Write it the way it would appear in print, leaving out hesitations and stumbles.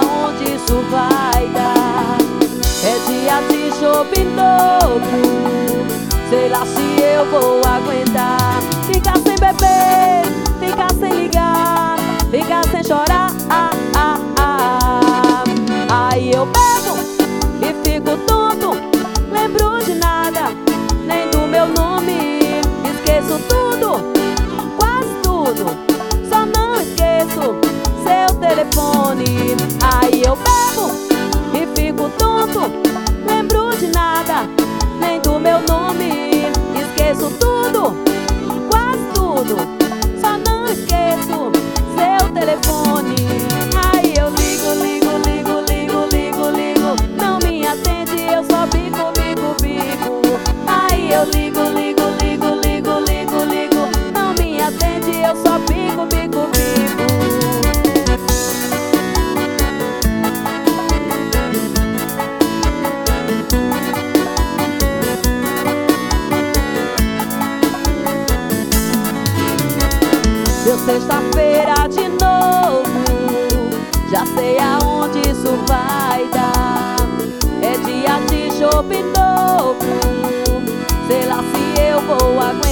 aonde isso vai dar. É dia de shopping novo, sei lá se eu vou aguentar. Ficar sem beber, ficar sem ligar, ficar sem chorar. Aí eu bebo e fico tonto, lembro de nada, nem do meu nome. Esqueço tudo, quase tudo, só não esqueço seu telefone. Aí eu bebo e fico tonto, lembro de nada, nem do meu nome. Esqueço tudo, quase tudo, só não esqueço seu telefone. Aí eu ligo, ligo, ligo, ligo, ligo, ligo, não me atende, eu só bico, bico, bico. Aí eu ligo, ligo, ligo, ligo, ligo, ligo, não me atende, eu só bico, bico, bico. Deu sexta-feira de novo, já sei aonde isso vai dar. É dia de shopping novo, sei lá se eu vou aguentar.